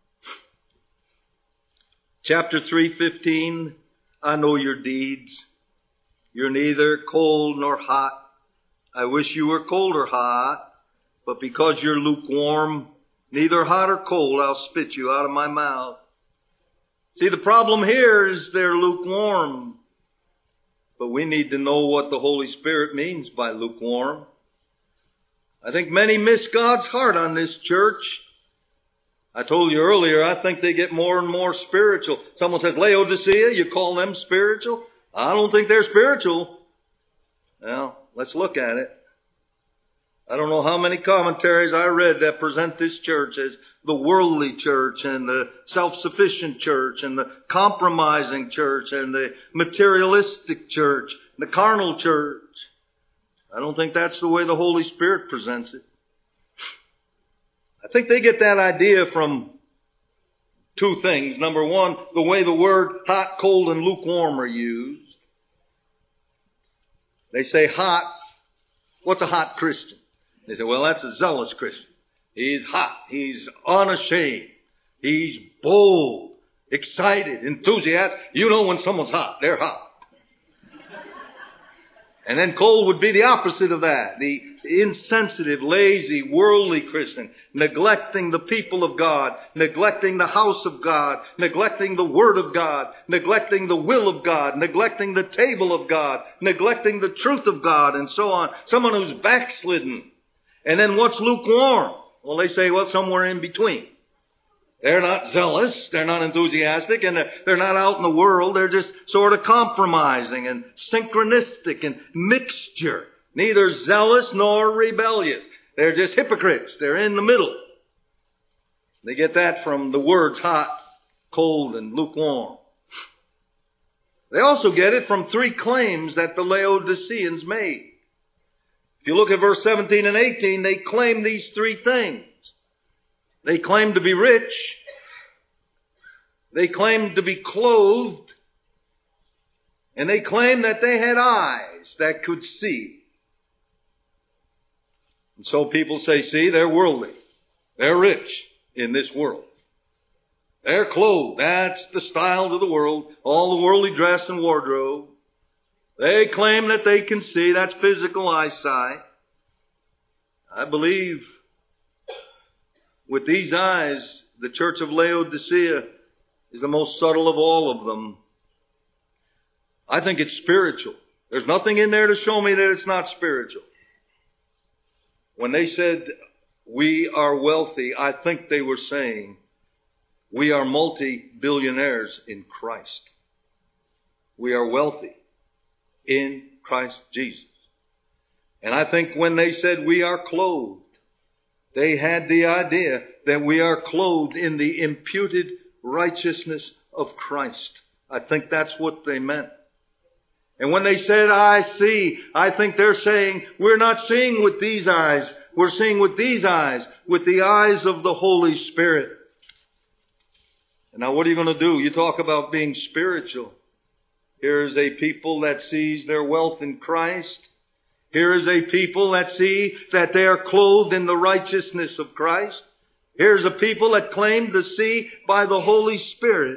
Chapter three fifteen, I know your deeds. You're neither cold nor hot. I wish you were cold or hot, but because you're lukewarm, neither hot or cold, I'll spit you out of my mouth. See, the problem here is they're lukewarm. But we need to know what the Holy Spirit means by lukewarm. I think many miss God's heart on this church. I told you earlier, I think they get more and more spiritual. Someone says, Laodicea, you call them spiritual? I don't think they're spiritual. Well, let's look at it. I don't know how many commentaries I read that present this church as the worldly church and the self-sufficient church and the compromising church and the materialistic church, the carnal church. I don't think that's the way the Holy Spirit presents it. I think they get that idea from two things. Number one, the way the word hot, cold, and lukewarm are used. They say hot. What's a hot Christian? They say, well, that's a zealous Christian. He's hot. He's unashamed. He's bold, excited, enthusiastic. You know when someone's hot, they're hot. And then cold would be the opposite of that. The insensitive, lazy, worldly Christian, neglecting the people of God, neglecting the house of God, neglecting the Word of God, neglecting the will of God, neglecting the table of God, neglecting the truth of God, and so on. Someone who's backslidden. And then what's lukewarm? Well, they say, well, somewhere in between. They're not zealous, they're not enthusiastic, and they're not out in the world. They're just sort of compromising and synchronistic and mixture. Neither zealous nor rebellious. They're just hypocrites. They're in the middle. They get that from the words hot, cold, and lukewarm. They also get it from three claims that the Laodiceans made. If you look at verse seventeen and eighteen, they claim these three things. They claim to be rich. They claim to be clothed. And they claim that they had eyes that could see. And so people say, see, they're worldly. They're rich in this world. They're clothed. That's the styles of the world. All the worldly dress and wardrobe. They claim that they can see. That's physical eyesight. I believe with these eyes, the church of Laodicea is the most subtle of all of them. I think it's spiritual. There's nothing in there to show me that it's not spiritual. When they said, we are wealthy, I think they were saying, we are multi-billionaires in Christ. We are wealthy in Christ Jesus. And I think when they said we are clothed, they had the idea that we are clothed in the imputed righteousness of Christ. I think that's what they meant. And when they said, I see, I think they're saying, we're not seeing with these eyes. We're seeing with these eyes, with the eyes of the Holy Spirit. And now what are you going to do? You talk about being spiritual. Here is a people that sees their wealth in Christ. Here is a people that see that they are clothed in the righteousness of Christ. Here's a people that claim to see by the Holy Spirit.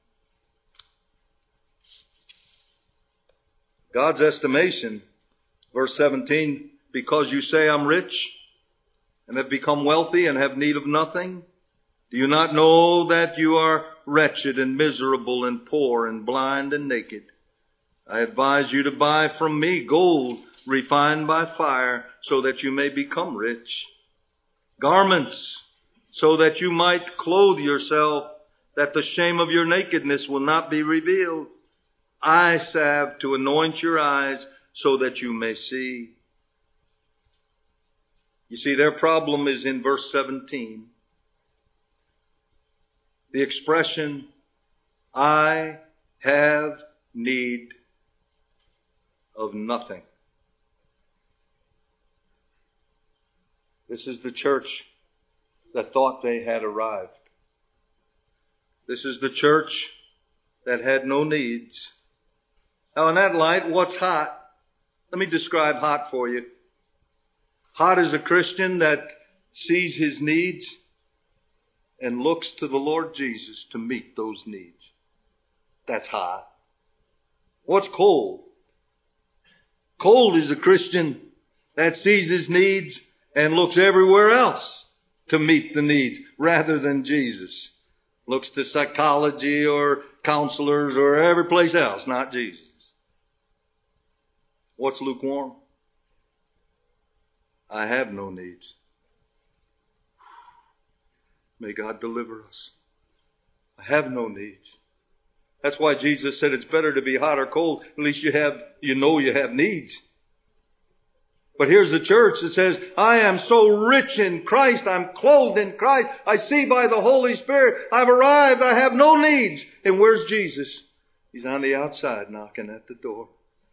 God's estimation, verse seventeen, because you say I'm rich and have become wealthy and have need of nothing, do you not know that you are wretched and miserable and poor and blind and naked? I advise you to buy from me gold refined by fire so that you may become rich. Garments so that you might clothe yourself, that the shame of your nakedness will not be revealed. Eye salve to anoint your eyes so that you may see. You see, their problem is in verse seventeen. The expression, I have need of nothing. This is the church that thought they had arrived. This is the church that had no needs. Now in that light, what's hot? Let me describe hot for you. Hot is a Christian that sees his needs and looks to the Lord Jesus to meet those needs. That's hot. What's cold? Cold is a Christian that sees his needs and looks everywhere else to meet the needs rather than Jesus. Looks to psychology or counselors or every place else, not Jesus. What's lukewarm? I have no needs. May God deliver us. I have no needs. That's why Jesus said it's better to be hot or cold. At least you have, you know you have needs. But here's the church that says, I am so rich in Christ. I'm clothed in Christ. I see by the Holy Spirit. I've arrived. I have no needs. And where's Jesus? He's on the outside knocking at the door.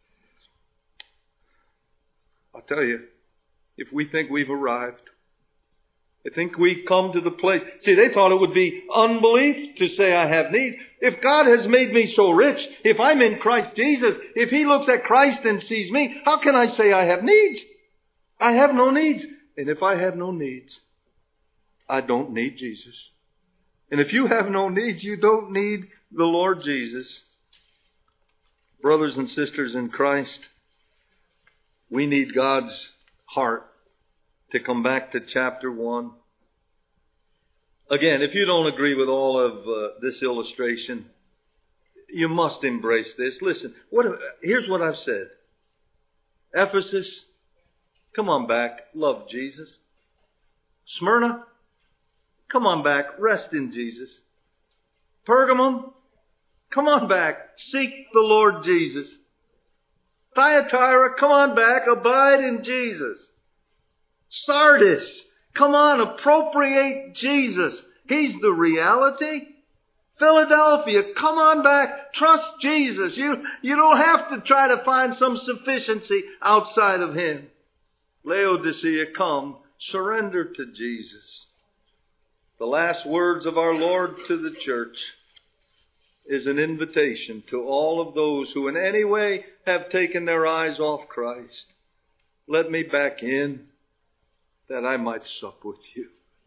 I'll tell you, if we think we've arrived, I think we've come to the place. See, they thought it would be unbelief to say I have needs. If God has made me so rich, if I'm in Christ Jesus, if He looks at Christ and sees me, how can I say I have needs? I have no needs. And if I have no needs, I don't need Jesus. And if you have no needs, you don't need the Lord Jesus. Brothers and sisters in Christ, we need God's heart to come back to chapter one. Again, if you don't agree with all of uh, this illustration, you must embrace this. Listen, what, here's what I've said. Ephesus, come on back, love Jesus. Smyrna, come on back, rest in Jesus. Pergamum, come on back, seek the Lord Jesus. Thyatira, come on back, abide in Jesus. Sardis, come on, appropriate Jesus. He's the reality. Philadelphia, come on back, trust Jesus. You, you don't have to try to find some sufficiency outside of Him. Laodicea, come, surrender to Jesus. The last words of our Lord to the church is an invitation to all of those who in any way have taken their eyes off Christ. Let me back in, that I might sup with you.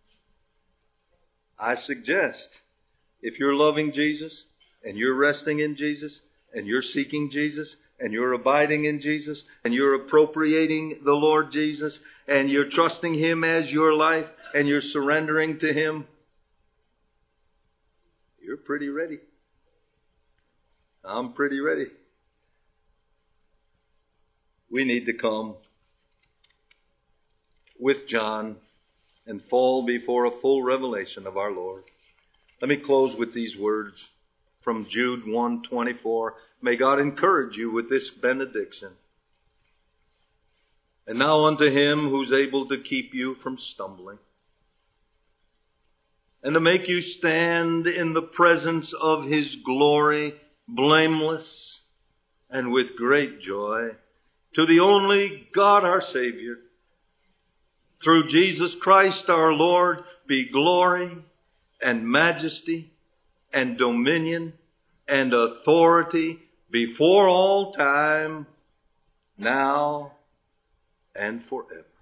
I suggest, if you're loving Jesus, and you're resting in Jesus, and you're seeking Jesus, and you're abiding in Jesus, and you're appropriating the Lord Jesus, and you're trusting Him as your life, and you're surrendering to Him, you're pretty ready. I'm pretty ready. We need to come with John and fall before a full revelation of our Lord. Let me close with these words from Jude one twenty-four. May God encourage you with this benediction. And now unto Him who's able to keep you from stumbling, and to make you stand in the presence of His glory blameless, and with great joy, to the only God our Savior, through Jesus Christ our Lord, be glory and majesty and dominion and authority before all time, now and forever.